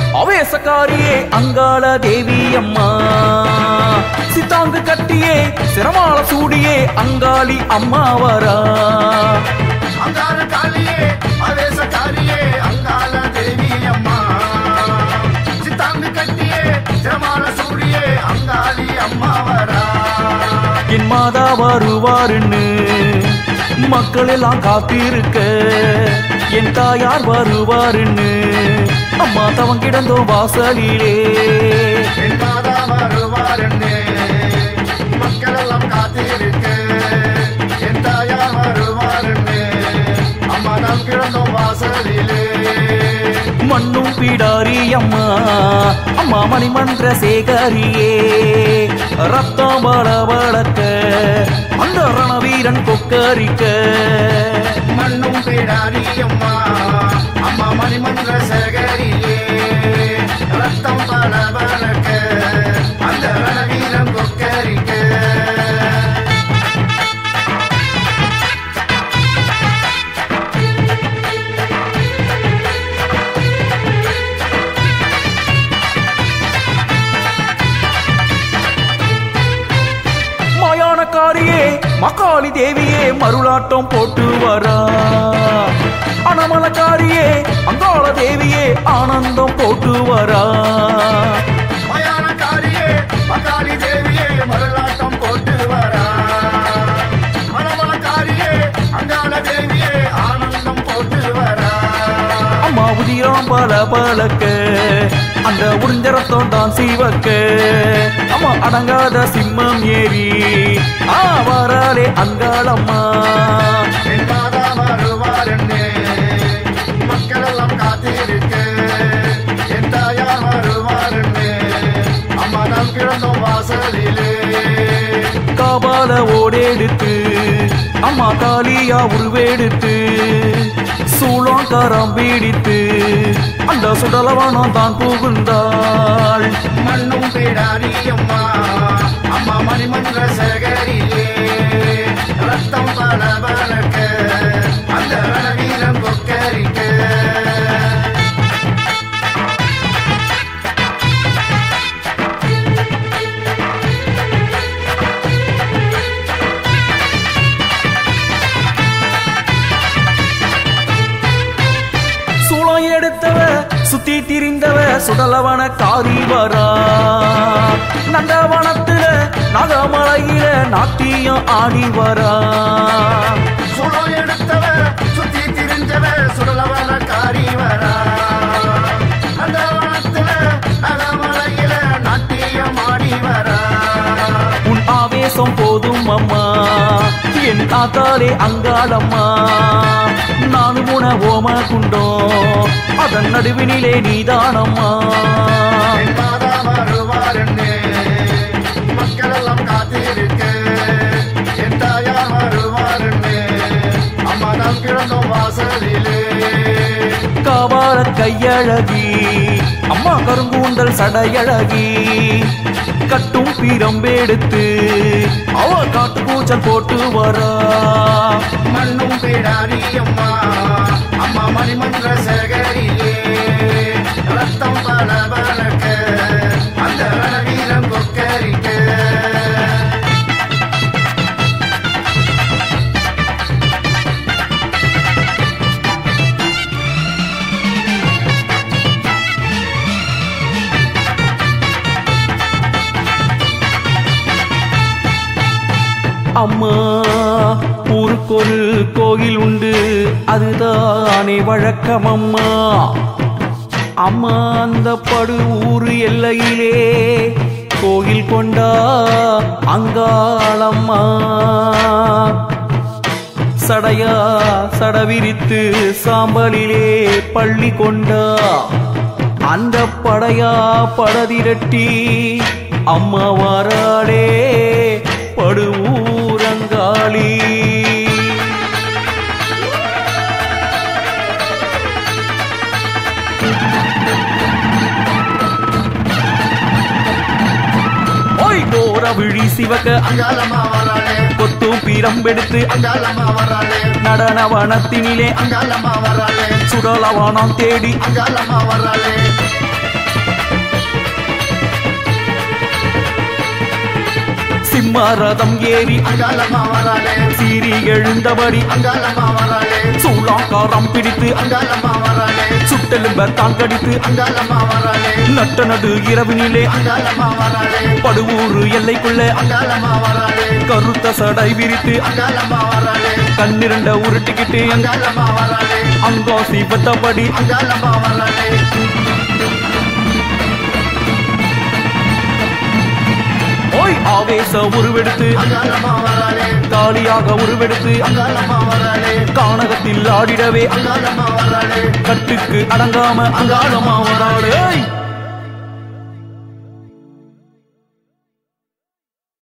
அவேசக்காரியே அங்காள தேவி அம்மா, சித்தாங்கு கட்டியே சிரமால சூடியே அங்காளி அம்மா வரா. அங்காள காளியே அவேசக்காரியே அங்காள தேவி அம்மா, சித்தாங்கு கட்டியே சிரமால சூடியே அங்காளி அம்மா வரா. என் மாதா வருவாருன்னு மக்கள் எல்லாம் காத்திருக்க, என் தாயார் வருவாருன்னு அம்மா தவம் கிடந்தோ வாசலிலே. என் மாதா வருவாருன்னு மக்கள் எல்லாம் காத்திருக்க, என் தாயார் வருவாருன்னு அம்மா நாம் கிடந்தோம் வாசலிலே. மண்ணும் பிடாரி அம்மா, அம்மா மணிமன்ற சேகரியே, ரத்தம் பளபளக்க அந்த ரணவீரன் கொக்கரிக்க. மண்ணும் பிடாரி அம்மா, அம்மா மணிமன்ற சேகரியே, ரத்தம் பளபளக்க அந்த ரணவீரன் கொக்கரிக்க. மாயானக்காரியே மக்காளி தேவியே மருளாட்டம் போட்டு வரா. அனமலக்காரியே அங்காள தேவியே ஆனந்தம் போட்டு வரா. மாயானக்காரியே மக்காளி தேவியே மருளாட்டம் போட்டு வரா. அனமலக்காரியே அங்காள தேவியே ஆனந்தம் போட்டு வரா. அம்மா உதிரம் பல பலக்க அந்த உறிஞ்ச ரத்தம் தான் சீவக்க. அம்மா அடங்காத சிம்மம் ஏறி வராலே அங்காளம்மா. என் மாதா வருவாருன்னு மக்கள் எல்லாம் காத்திருக்க, என் தாயார் வருவாருன்னு அம்மா நாம் கிடந்தோம் வாசலிலே. காபால ஓடெடுத்து அம்மா காளியா உருவெடுத்து சூளம் கரம் பீடித்து அந்த சுடலவனம் தான் புகுந்தாள். மண்ணும் பிடாரி அம்மா, அம்மா மணிமன்ற சேகரியே, ரத்தம் பளபளக்க அந்த ரணவீரம் கொக்கரிக்க. சூளம் எடுத்தவ சுத்தி திரிந்தவ சுடலவன காரி வரா. நந்தவனத்துல நாகமலையில நாட்டியம் ஆடி வரா. சுளம் எடுத்தவ சுத்தி திரிஞ்சவ சுடலவன காரி வரா. அந்த வனத்துல நகமலையில நாட்டியம் ஆடி வரா. உன் ஆவேசம் போதும் அம்மா என் ஆத்தாலே அங்காளம்மா. நானும் உன ஓம குண்டோம் அதன் நடுவினிலே நீதானம்மா. என் மாதா வருவாருன்னு மக்கள் எல்லாம் காத்திருக்க, என் தாயார் வருவாருன்னு அம்மா நாம் கிடந்தோம் வாசலிலே. காவார கையழகி அம்மா கருங்கூந்தல் சடையழகி, கட்டும் பிரம்பெடுத்து அவ காட்டு கூச்சல் போட்டு வரா. மண்ணும் பிடாரி அம்மா, அம்மா மணிமன்ற சேகரியே, ரத்தம் பளபளக்க அந்த ரணவீரம் கொக்கரிக்க. அம்மா ஊருக்கொரு கோயில் உண்டு அதுதானே வழக்கம் அம்மா. அம்மா அந்த படு ஊரு எல்லையிலே கோயில் கொண்டா அங்காளம்மா. சடையா சடவிரித்து சாம்பலிலே பள்ளி கொண்டா அந்த படையா படதிரட்டி அம்மா வாராளே படுவூரங்காளி. கோர விழி சிவக்க அங்காளம்மா வராளே, கொத்தும் பிரம்பெடுத்து அங்காளம்மா வராளே, நடனவனத்தினிலே அங்காளம்மா வராளே, சுடலவனம் தேடி அங்காளம்மா வராளே. சிம்மரதம் ஏறி அங்காளம்மா வராளே சீறி எழுந்தபடி அங்காளம்மா வராளே சூளாக்காரம் பிடித்து அங்காளம்மா வராளே சுட்டெலும்ப தான் கடித்து அங்காளம்மா வராளே நட்ட நடு இரவினிலே அங்காளம்மா வராளே படுவூர் எல்லைக்குள்ள அங்காளம்மா வராளே கருத்த சடை விரித்து அங்காளம்மா வராளே கண்ணிரண்ட உருட்டிக்கிட்டு அங்காளம்மா வராளே அங்காசி பத்தபடி அங்காளம்மா வராளே ஓய் ஆவேச உருவெடுத்து அங்காளம்மா வராளே காளியாக உருவெடுத்து அங்காளம்மா வராளே கானகத்தில் ஆடிடவே அங்காளம்மா வராளே கட்டுக்கு அடங்காம அங்காளமா வராளே